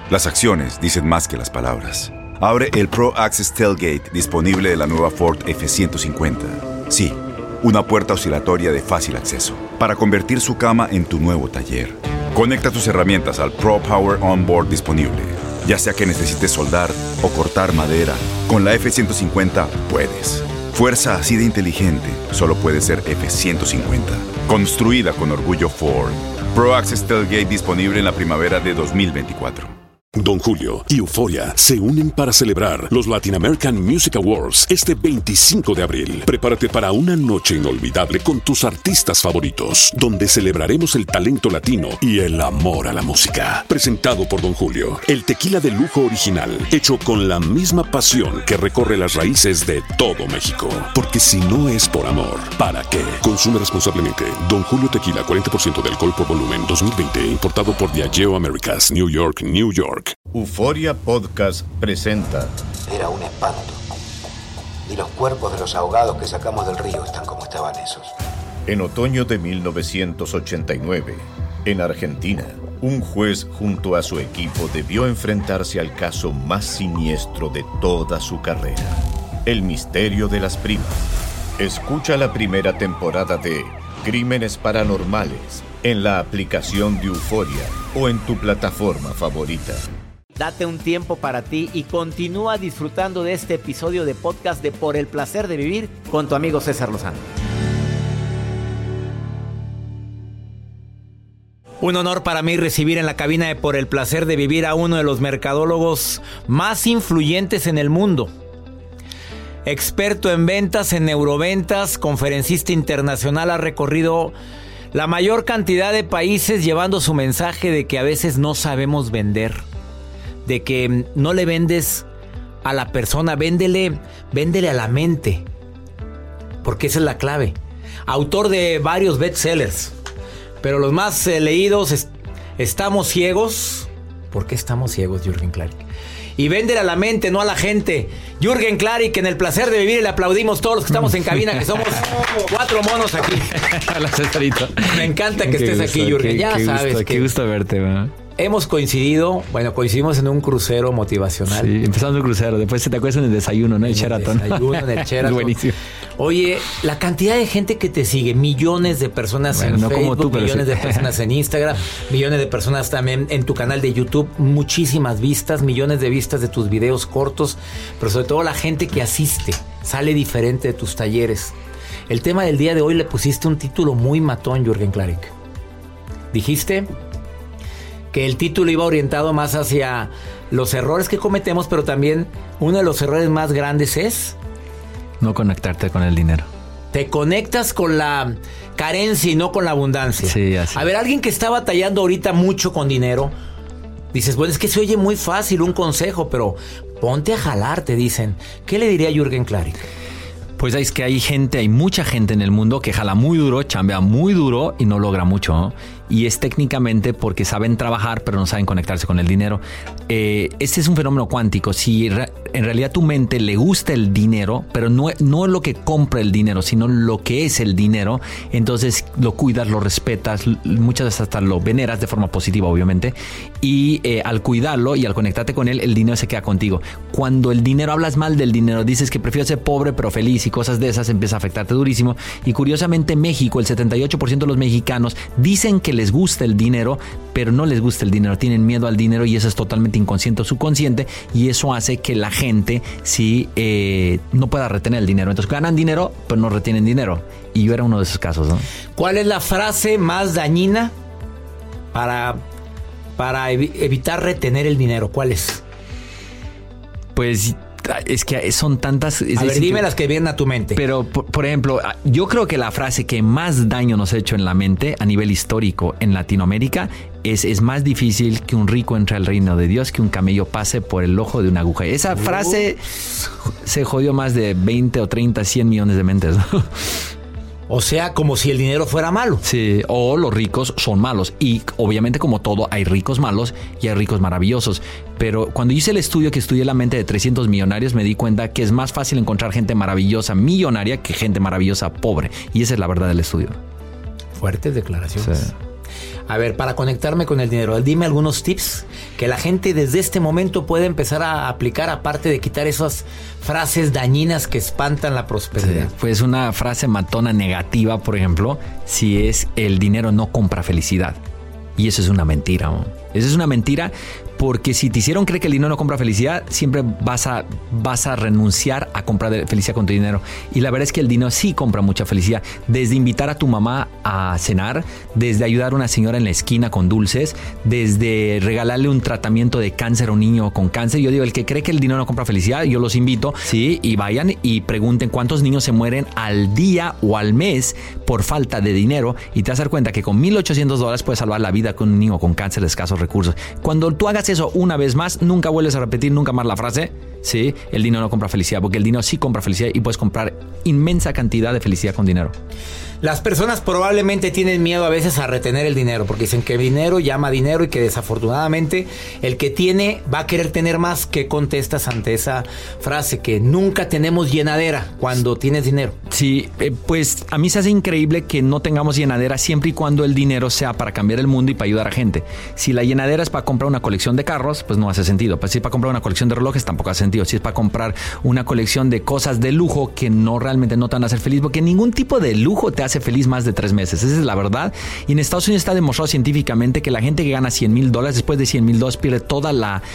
Las acciones dicen más que las palabras. Abre el Pro Access Tailgate disponible de la nueva Ford F-150. Sí, una puerta oscilatoria de fácil acceso para convertir su cama en tu nuevo taller. Conecta tus herramientas al Pro Power Onboard disponible. Ya sea que necesites soldar o cortar madera, con la F-150 puedes. Fuerza así de inteligente solo puede ser F-150. Construida con orgullo Ford. Pro Access Tailgate disponible en la primavera de 2024. Don Julio y Euphoria se unen para celebrar los Latin American Music Awards este 25 de abril. Prepárate para una noche inolvidable con tus artistas favoritos, donde celebraremos el talento latino y el amor a la música. Presentado por Don Julio, el tequila de lujo original, hecho con la misma pasión que recorre las raíces de todo México. Porque si no es por amor, ¿para qué? Consume responsablemente. Don Julio Tequila, 40% de alcohol por volumen, 2020, importado por Diageo Americas, New York, New York. Euphoria Podcast presenta. Era un espanto. Y los cuerpos de los ahogados que sacamos del río están como estaban esos. En otoño de 1989, en Argentina, un juez junto a su equipo debió enfrentarse al caso más siniestro de toda su carrera: el misterio de las primas. Escucha la primera temporada de Crímenes Paranormales en la aplicación de Euphoria o en tu plataforma favorita. Date un tiempo para ti y continúa disfrutando de este episodio de podcast de Por el Placer de Vivir con tu amigo César Lozano. Un honor para mí recibir en la cabina de Por el Placer de Vivir a uno de los mercadólogos más influyentes en el mundo. Experto en ventas, en neuroventas, conferencista internacional, ha recorrido la mayor cantidad de países llevando su mensaje de que a veces no sabemos vender, de que no le vendes a la persona, véndele a la mente, porque esa es la clave. Autor de varios bestsellers, pero los más leídos, Estamos ciegos. ¿Por qué estamos ciegos, Jürgen Klarik? Y véndele a la mente, no a la gente. Jürgen Klarik, en El Placer de Vivir, le aplaudimos todos los que estamos en cabina, que somos 4 monos aquí. Hola, Cesarito. Me encanta que estés aquí, Jürgen. Ya sabes. Qué gusto verte, ¿verdad? Hemos coincidimos en un crucero motivacional. Sí, empezando el crucero, después te acuerdas en el desayuno, ¿no? El Sheraton. En el Sheraton. Buenísimo. Oye, la cantidad de gente que te sigue, millones de personas en Facebook, como tú, millones de personas en Instagram, millones de personas también en tu canal de YouTube, muchísimas vistas, millones de vistas de tus videos cortos, pero sobre todo la gente que asiste, sale diferente de tus talleres. El tema del día de hoy le pusiste un título muy matón, Jürgen Klarik. Dijiste que el título iba orientado más hacia los errores que cometemos, pero también uno de los errores más grandes es no conectarte con el dinero. Te conectas con la carencia y no con la abundancia. Sí, así. A ver, alguien que está batallando ahorita mucho con dinero, dices, bueno, es que se oye muy fácil un consejo, pero ponte a jalar, te dicen. ¿Qué le diría Jürgen Klarik? Pues es que hay mucha gente en el mundo que jala muy duro, chambea muy duro y no logra mucho, ¿no? Y es técnicamente porque saben trabajar, pero no saben conectarse con el dinero. Este es un fenómeno cuántico. Si en realidad tu mente le gusta el dinero, pero no lo que compra el dinero, sino lo que es el dinero, entonces lo cuidas, lo respetas, muchas veces hasta lo veneras de forma positiva, obviamente. Y al cuidarlo y al conectarte con él, el dinero se queda contigo. Cuando el dinero, hablas mal del dinero, dices que prefiero ser pobre pero feliz y cosas de esas, empieza a afectarte durísimo. Y curiosamente México, el 78% de los mexicanos dicen que les gusta el dinero, pero no les gusta el dinero, tienen miedo al dinero y eso es totalmente inconsciente o subconsciente, y eso hace que la gente no pueda retener el dinero. Entonces ganan dinero, pero no retienen dinero. Y yo era uno de esos casos, ¿no? ¿Cuál es la frase más dañina para evitar retener el dinero? ¿Cuál es? Pues es que son tantas. A ver, dime las que vienen a tu mente. Pero, por ejemplo, yo creo que la frase que más daño nos ha hecho en la mente a nivel histórico en Latinoamérica es más difícil que un rico entre al reino de Dios, que un camello pase por el ojo de una aguja. Esa frase se jodió más de 20 o 30, 100 millones de mentes, ¿no? O sea, como si el dinero fuera malo. Sí, o los ricos son malos. Y obviamente, como todo, hay ricos malos y hay ricos maravillosos. Pero cuando hice el estudio que estudié la mente de 300 millonarios, me di cuenta que es más fácil encontrar gente maravillosa millonaria que gente maravillosa pobre. Y esa es la verdad del estudio. Fuertes declaraciones. Sí. A ver, para conectarme con el dinero, dime algunos tips que la gente desde este momento puede empezar a aplicar, aparte de quitar esas frases dañinas que espantan la prosperidad. Sí, pues una frase matona negativa, por ejemplo, si es el dinero no compra felicidad. Y eso es una mentira, ¿no? Eso es una mentira porque si te hicieron creer que el dinero no compra felicidad, siempre vas a renunciar a comprar felicidad con tu dinero. Y la verdad es que el dinero sí compra mucha felicidad. Desde invitar a tu mamá a cenar, desde ayudar a una señora en la esquina con dulces, desde regalarle un tratamiento de cáncer a un niño con cáncer. Yo digo, el que cree que el dinero no compra felicidad, yo los invito, sí, y vayan y pregunten cuántos niños se mueren al día o al mes por falta de dinero, y te vas a dar cuenta que con $1,800 puedes salvar la vida con un niño con cáncer de escasos recursos. Cuando tú hagas eso una vez más, nunca vuelves a repetir nunca más la frase, sí, el dinero no compra felicidad, porque el dinero sí compra felicidad y puedes comprar inmensa cantidad de felicidad con dinero. Las personas probablemente tienen miedo a veces a retener el dinero, porque dicen que dinero llama dinero y que desafortunadamente el que tiene va a querer tener más. ¿Qué contestas ante esa frase? Que nunca tenemos llenadera cuando tienes dinero. Sí, pues a mí se hace increíble que no tengamos llenadera siempre y cuando el dinero sea para cambiar el mundo y para ayudar a gente. Si la llenadera es para comprar una colección de carros, pues no hace sentido. Pues si es para comprar una colección de relojes, tampoco hace sentido. Si es para comprar una colección de cosas de lujo que realmente no te van a hacer feliz, porque ningún tipo de lujo te hace feliz más de 3 meses. Esa es la verdad. Y en Estados Unidos está demostrado científicamente que la gente que gana $100,000, después de $100,000 pierde todo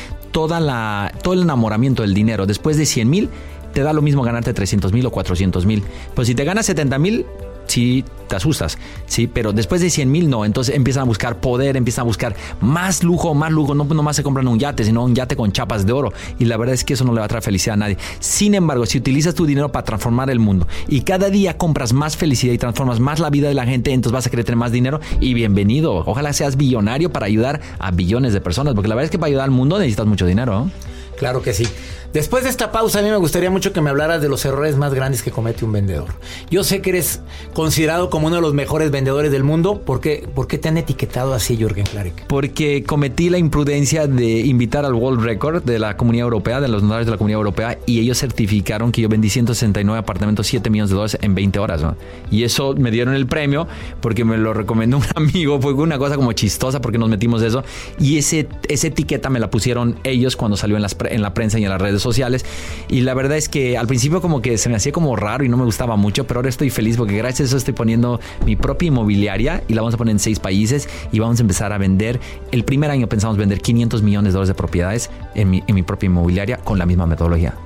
el enamoramiento del dinero. Después de 100,000 te da lo mismo ganarte 300,000 o 400,000. Pues si te ganas 70,000, sí te asustas, sí, pero después de 100,000 no. Entonces empiezan a buscar poder, empiezan a buscar más lujo. No nomás se compran un yate, sino un yate con chapas de oro, y la verdad es que eso no le va a traer felicidad a nadie. Sin embargo, si utilizas tu dinero para transformar el mundo y cada día compras más felicidad y transformas más la vida de la gente, entonces vas a querer tener más dinero, y bienvenido. Ojalá seas billonario para ayudar a billones de personas, porque la verdad es que para ayudar al mundo necesitas mucho dinero, ¿no? Claro que sí. Después de esta pausa, a mí me gustaría mucho que me hablaras de los errores más grandes que comete un vendedor. Yo sé que eres considerado como uno de los mejores vendedores del mundo. ¿Por qué te han etiquetado así, Jürgen Klarik? Porque cometí la imprudencia de invitar al World Record de la Comunidad Europea, de los notarios de la Comunidad Europea, y ellos certificaron que yo vendí 169 apartamentos, $7 millones en 20 horas, ¿no? Y eso me dieron el premio porque me lo recomendó un amigo. Fue una cosa como chistosa porque nos metimos de eso. Y esa etiqueta me la pusieron ellos cuando salió en la prensa y en las redes sociales, y la verdad es que al principio como que se me hacía como raro y no me gustaba mucho, pero ahora estoy feliz porque gracias a eso estoy poniendo mi propia inmobiliaria y la vamos a poner en 6 países y vamos a empezar a vender. El primer año pensamos vender $500 millones de propiedades en mi propia inmobiliaria con la misma metodología.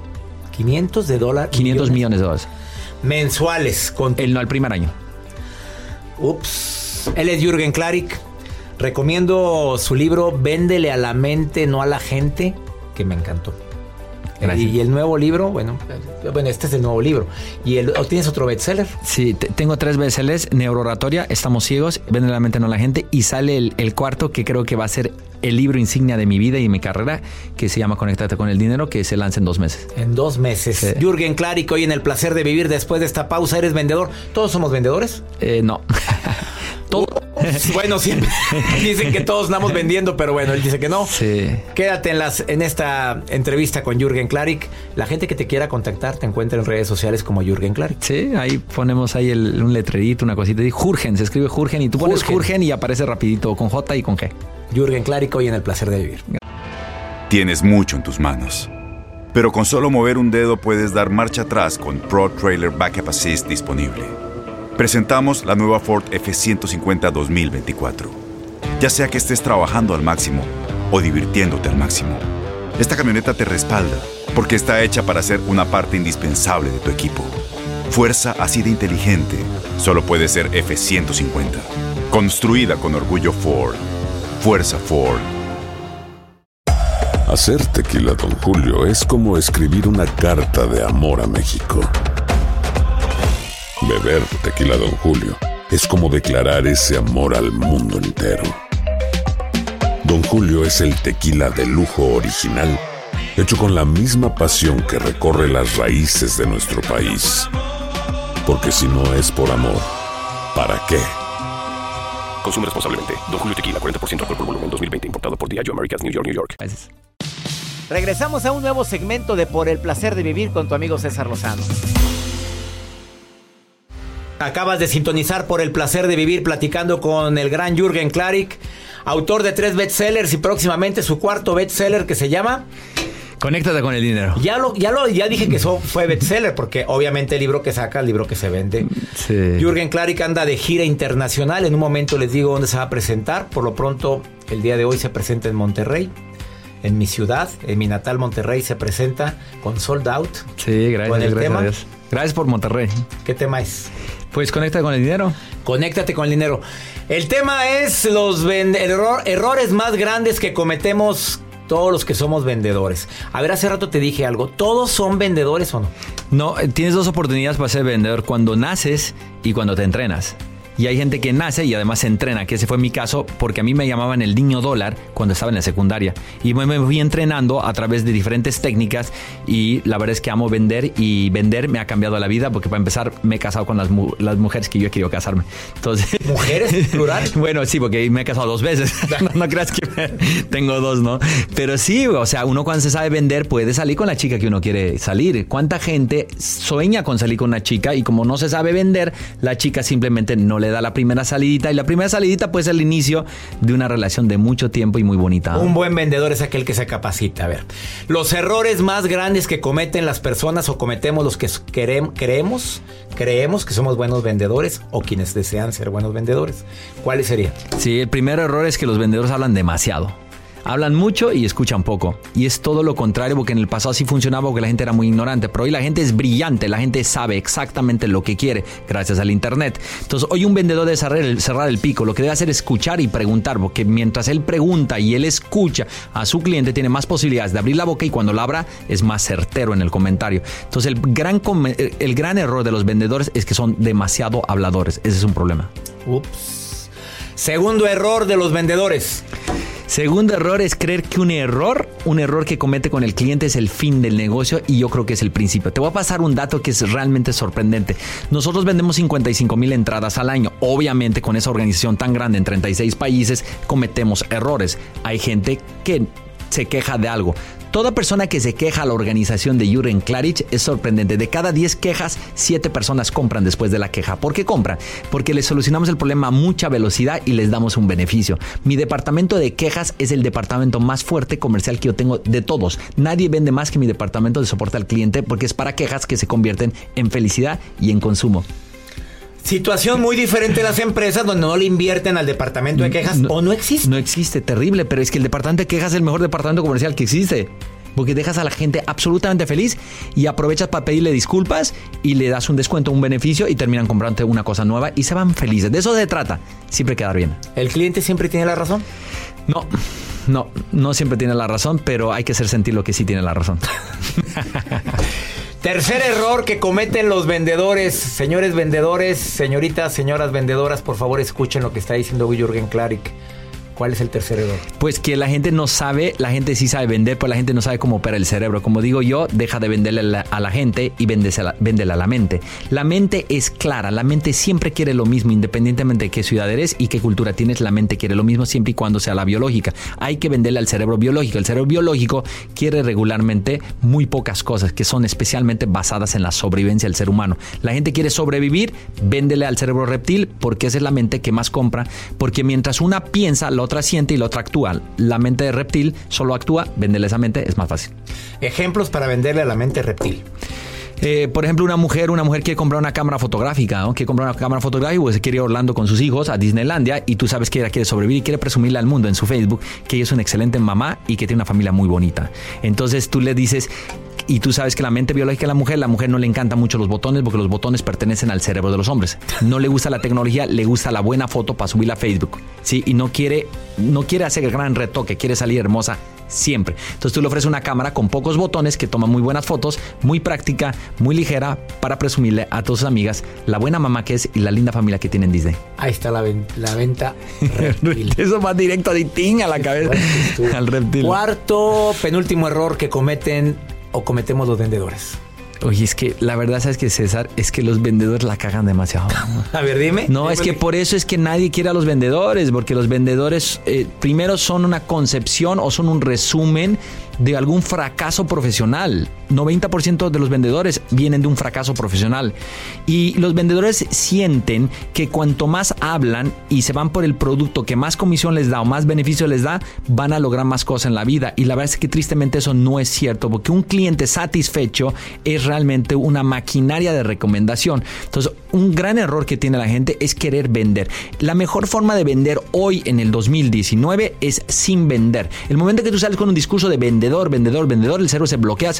$500 millones de dólares mensuales el primer año. Ups. Él es Jürgen Klarik. Recomiendo su libro Véndele a la mente, no a la gente, que me encantó. Gracias. Y el nuevo libro, bueno, este es el nuevo libro. ¿O tienes otro bestseller? Sí, tengo 3 bestsellers: Neurooratoria, Estamos ciegos, Véndele a la mente, no a la gente, y sale el cuarto, que creo que va a ser el libro insignia de mi vida y mi carrera, que se llama Conéctate con el dinero, que se lanza en 2 meses. En 2 meses. Sí. Jürgen Klarik, hoy en El Placer de Vivir. Después de esta pausa, ¿eres vendedor? ¿Todos somos vendedores? No. Bueno, siempre dicen que todos andamos vendiendo, pero bueno, él dice que no. Sí. Quédate en esta entrevista con Jürgen Klarik. La gente que te quiera contactar te encuentra en redes sociales como Jürgen Klarik. Sí, ahí ponemos ahí un letrerito, una cosita. Y Jürgen, se escribe Jürgen, y tú pones Jürgen y aparece rapidito con J y con G. Jürgen Klarik, hoy en El Placer de Vivir. Tienes mucho en tus manos, pero con solo mover un dedo puedes dar marcha atrás con Pro Trailer Backup Assist disponible. Presentamos la nueva Ford F-150 2024. Ya sea que estés trabajando al máximo o divirtiéndote al máximo, esta camioneta te respalda porque está hecha para ser una parte indispensable de tu equipo. Fuerza así de inteligente solo puede ser F-150. Construida con orgullo Ford. Fuerza Ford. Hacer tequila Don Julio es como escribir una carta de amor a México. Beber tequila Don Julio es como declarar ese amor al mundo entero. Don Julio es el tequila de lujo original, hecho con la misma pasión que recorre las raíces de nuestro país. Porque si no es por amor, ¿para qué? Consume responsablemente. Don Julio Tequila, 40% alcohol por volumen, 2020. Importado por Diageo Americas, New York, New York. Gracias. Regresamos a un nuevo segmento de Por el Placer de Vivir con tu amigo César Lozano. Acabas de sintonizar por el placer de vivir platicando con el gran Jürgen Klarik, autor de 3 bestsellers y próximamente su 4º bestseller que se llama... Conéctate con el dinero. Ya dije que eso fue bestseller porque obviamente el libro que saca, el libro que se vende. Sí. Jürgen Klarik anda de gira internacional. En un momento les digo dónde se va a presentar. Por lo pronto, el día de hoy se presenta en Monterrey. En mi ciudad, en mi natal Monterrey, se presenta con Sold Out. Sí, gracias. Con el tema. Gracias. Gracias por Monterrey. ¿Qué tema es? Pues conéctate con el dinero. Conéctate con el dinero. El tema es los errores más grandes que cometemos todos los que somos vendedores. A ver, hace rato te dije algo. ¿Todos son vendedores o no? No, tienes 2 oportunidades para ser vendedor. Cuando naces y cuando te entrenas. Y hay gente que nace y además se entrena, que ese fue mi caso, porque a mí me llamaban el niño dólar cuando estaba en la secundaria. Y me fui entrenando a través de diferentes técnicas y la verdad es que amo vender y vender me ha cambiado la vida porque para empezar me he casado con las mujeres que yo he querido casarme. Entonces, ¿mujeres? ¿Plural? Bueno, sí, porque me he casado 2 veces. No creas que tengo 2, ¿no? Pero sí, o sea, uno cuando se sabe vender puede salir con la chica que uno quiere salir. ¿Cuánta gente sueña con salir con una chica y como no se sabe vender, la chica simplemente no le da la primera salidita y la primera salidita puede ser el inicio de una relación de mucho tiempo y muy bonita? Un buen vendedor es aquel que se capacita. A ver, los errores más grandes que cometen las personas o cometemos los que creemos que somos buenos vendedores o quienes desean ser buenos vendedores, ¿cuáles serían? Sí, el primer error es que los vendedores hablan demasiado. Hablan mucho y escuchan poco. Y es todo lo contrario, porque en el pasado sí funcionaba porque la gente era muy ignorante. Pero hoy la gente es brillante, la gente sabe exactamente lo que quiere gracias al internet. Entonces hoy un vendedor debe cerrar el pico. Lo que debe hacer es escuchar y preguntar, porque mientras él pregunta y él escucha a su cliente, tiene más posibilidades de abrir la boca y cuando la abra es más certero en el comentario. Entonces el gran error de los vendedores es que son demasiado habladores. Ese es un problema. Ups. Segundo error de los vendedores. Segundo error es creer que un error que comete con el cliente es el fin del negocio y yo creo que es el principio. Te voy a pasar un dato que es realmente sorprendente. Nosotros vendemos 55,000 entradas al año. Obviamente con esa organización tan grande en 36 países cometemos errores. Hay gente que se queja de algo. Toda persona que se queja a la organización de Jürgen Klarik es sorprendente. De cada 10 quejas, 7 personas compran después de la queja. ¿Por qué compran? Porque les solucionamos el problema a mucha velocidad y les damos un beneficio. Mi departamento de quejas es el departamento más fuerte comercial que yo tengo de todos. Nadie vende más que mi departamento de soporte al cliente porque es para quejas que se convierten en felicidad y en consumo. Situación muy diferente de las empresas donde no le invierten al departamento de quejas o no existe. No existe, terrible, pero es que el departamento de quejas es el mejor departamento comercial que existe. Porque dejas a la gente absolutamente feliz y aprovechas para pedirle disculpas y le das un descuento, un beneficio y terminan comprando una cosa nueva y se van felices. De eso se trata, siempre quedar bien. ¿El cliente siempre tiene la razón? No siempre tiene la razón, pero hay que hacer sentir lo que sí tiene la razón. Tercer error que cometen los vendedores. Señores vendedores, señoritas, señoras vendedoras, por favor escuchen lo que está diciendo Jürgen Klarik. ¿Cuál es el tercer error? Pues que la gente no sabe, la gente sí sabe vender, pero la gente no sabe cómo opera el cerebro. Como digo yo, deja de venderle a la gente y véndele a la mente. La mente es clara, la mente siempre quiere lo mismo, independientemente de qué ciudad eres y qué cultura tienes, la mente quiere lo mismo siempre y cuando sea la biológica. Hay que venderle al cerebro biológico. El cerebro biológico quiere regularmente muy pocas cosas que son especialmente basadas en la sobrevivencia del ser humano. La gente quiere sobrevivir, véndele al cerebro reptil porque esa es la mente que más compra, porque mientras una piensa, la otra siente y la otra actúa. La mente de reptil solo actúa, venderle esa mente es más fácil. Ejemplos para venderle a la mente reptil. Por ejemplo, una mujer quiere comprar una cámara fotográfica, ¿no? Quiere comprar una cámara fotográfica porque se quiere ir a Orlando con sus hijos a Disneylandia y tú sabes que ella quiere sobrevivir y quiere presumirle al mundo en su Facebook que ella es una excelente mamá y que tiene una familia muy bonita. Entonces tú le dices... Y tú sabes que la mente biológica de la mujer no le encantan mucho los botones porque los botones pertenecen al cerebro de los hombres. No le gusta la tecnología, le gusta la buena foto para subirla a Facebook, ¿sí? Y no quiere hacer el gran retoque, quiere salir hermosa siempre. Entonces tú le ofreces una cámara con pocos botones que toma muy buenas fotos, muy práctica, muy ligera para presumirle a todas sus amigas la buena mamá que es y la linda familia que tiene en Disney. Ahí está la venta reptil. Eso va directo de ting a la cabeza al reptil. Cuarto, penúltimo error que cometemos los vendedores. Oye, es que la verdad, ¿sabes qué, César? Es que los vendedores la cagan demasiado. A ver, dime. No, es que por eso es que nadie quiere a los vendedores, porque los vendedores primero son una concepción o son un resumen de algún fracaso profesional. 90% de los vendedores vienen de un fracaso profesional. Y los vendedores sienten que cuanto más hablan y se van por el producto que más comisión les da o más beneficio les da, van a lograr más cosas en la vida. Y la verdad es que tristemente eso no es cierto, porque un cliente satisfecho es realmente una maquinaria de recomendación. Entonces, un gran error que tiene la gente es querer vender. La mejor forma de vender hoy en el 2019 es sin vender. El momento que tú sales con un discurso de vendedor, el cerebro se bloquea.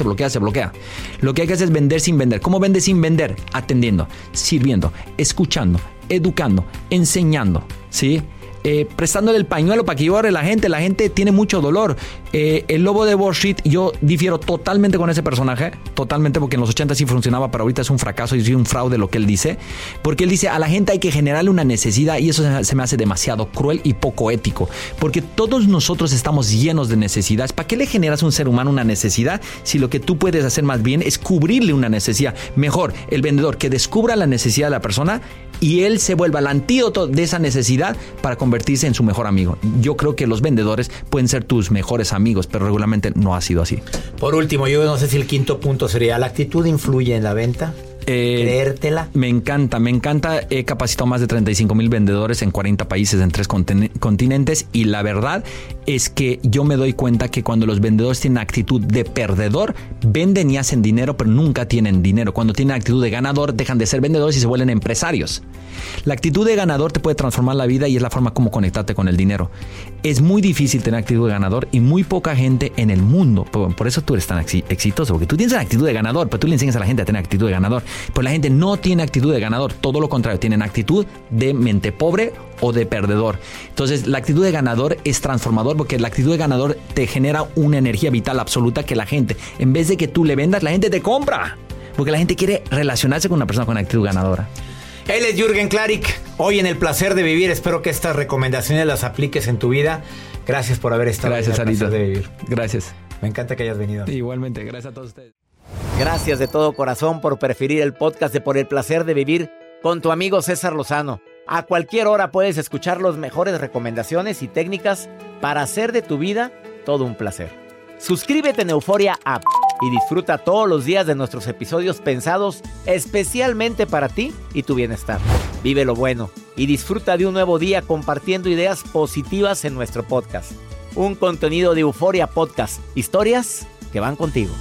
Lo que hay que hacer es vender sin vender. ¿Cómo vendes sin vender? Atendiendo, sirviendo, escuchando, educando, enseñando, ¿sí? Prestándole el pañuelo para que llore la gente. La gente tiene mucho dolor. El lobo de Wall Street, yo difiero totalmente con ese personaje, totalmente, porque en los 80 sí funcionaba, pero ahorita es un fracaso y es un fraude lo que él dice, porque él dice a la gente hay que generarle una necesidad, y eso se me hace demasiado cruel y poco ético, porque todos nosotros estamos llenos de necesidades. ¿Para qué le generas a un ser humano una necesidad si lo que tú puedes hacer más bien es cubrirle una necesidad? Mejor el vendedor que descubra la necesidad de la persona y él se vuelva el antídoto de esa necesidad para convertirse en su mejor amigo. Yo creo que los vendedores pueden ser tus mejores amigos, pero regularmente no ha sido así. Por último, yo no sé si el quinto punto sería: ¿la actitud influye en la venta? ¿Creértela? Me encanta. He capacitado más de 35,000 vendedores en 40 países, en 3 continentes, y la verdad es que yo me doy cuenta que cuando los vendedores tienen actitud de perdedor, venden y hacen dinero, pero nunca tienen dinero. Cuando tienen actitud de ganador, dejan de ser vendedores y se vuelven empresarios. La actitud de ganador te puede transformar la vida y es la forma como conectarte con el dinero. Es muy difícil tener actitud de ganador y muy poca gente en el mundo. Por eso tú eres tan exitoso, porque tú tienes una actitud de ganador, pero tú le enseñas a la gente a tener actitud de ganador. Pero la gente no tiene actitud de ganador, todo lo contrario, tienen actitud de mente pobre o de perdedor. Entonces, la actitud de ganador es transformador, porque la actitud de ganador te genera una energía vital absoluta que la gente, en vez de que tú le vendas, la gente te compra, porque la gente quiere relacionarse con una persona con actitud ganadora. Él es Jürgen Klarik, hoy en El Placer de Vivir. Espero que estas recomendaciones las apliques en tu vida. Gracias por haber estado en El Placer de Vivir. Gracias. Me encanta que hayas venido. Igualmente, gracias a todos ustedes. Gracias de todo corazón por preferir el podcast de Por el Placer de Vivir con tu amigo César Lozano. A cualquier hora puedes escuchar las mejores recomendaciones y técnicas para hacer de tu vida todo un placer. Suscríbete en Euforia App y disfruta todos los días de nuestros episodios pensados especialmente para ti y tu bienestar. Vive lo bueno y disfruta de un nuevo día compartiendo ideas positivas en nuestro podcast. Un contenido de Euforia Podcast. Historias que van contigo.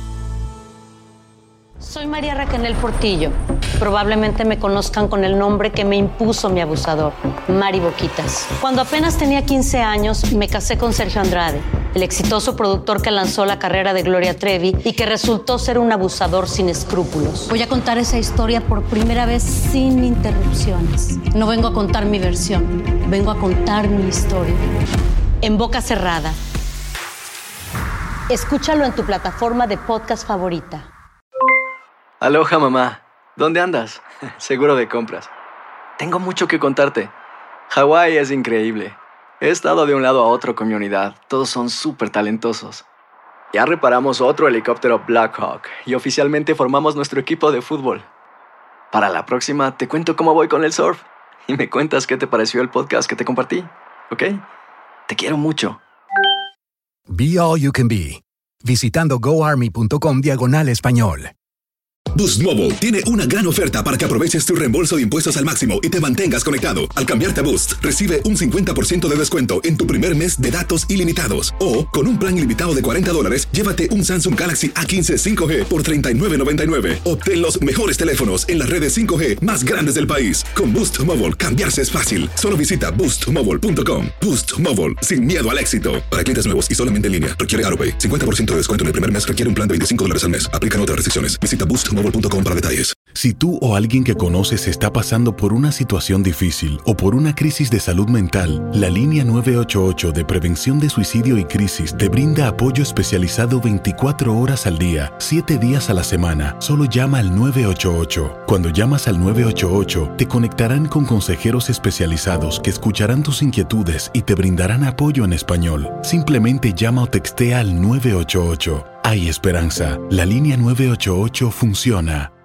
Soy María Raquel Portillo. Probablemente me conozcan con el nombre que me impuso mi abusador, Mari Boquitas. Cuando apenas tenía 15 años, me casé con Sergio Andrade, el exitoso productor que lanzó la carrera de Gloria Trevi y que resultó ser un abusador sin escrúpulos. Voy a contar esa historia por primera vez sin interrupciones. No vengo a contar mi versión, vengo a contar mi historia. En boca cerrada. Escúchalo en tu plataforma de podcast favorita. Aloha, mamá. ¿Dónde andas? Seguro de compras. Tengo mucho que contarte. Hawái es increíble. He estado de un lado a otro con mi unidad. Todos son súper talentosos. Ya reparamos otro helicóptero Blackhawk y oficialmente formamos nuestro equipo de fútbol. Para la próxima te cuento cómo voy con el surf y me cuentas qué te pareció el podcast que te compartí, ¿ok? Te quiero mucho. Be All You Can Be. Visitando goarmy.com/español. Boost Mobile tiene una gran oferta para que aproveches tu reembolso de impuestos al máximo y te mantengas conectado. Al cambiarte a Boost, recibe un 50% de descuento en tu primer mes de datos ilimitados. O, con un plan ilimitado de $40, llévate un Samsung Galaxy A15 5G por $39.99. Obtén los mejores teléfonos en las redes 5G más grandes del país. Con Boost Mobile, cambiarse es fácil. Solo visita boostmobile.com. Boost Mobile, sin miedo al éxito. Para clientes nuevos y solamente en línea, requiere AutoPay. 50% de descuento en el primer mes requiere un plan de $25 al mes. Aplican otras restricciones. Visita boostmobile.com para detalles. Si tú o alguien que conoces está pasando por una situación difícil o por una crisis de salud mental, la línea 988 de prevención de suicidio y crisis te brinda apoyo especializado 24 horas al día, 7 días a la semana. Solo llama al 988. Cuando llamas al 988, te conectarán con consejeros especializados que escucharán tus inquietudes y te brindarán apoyo en español. Simplemente llama o textea al 988. Hay esperanza. La línea 988 funciona.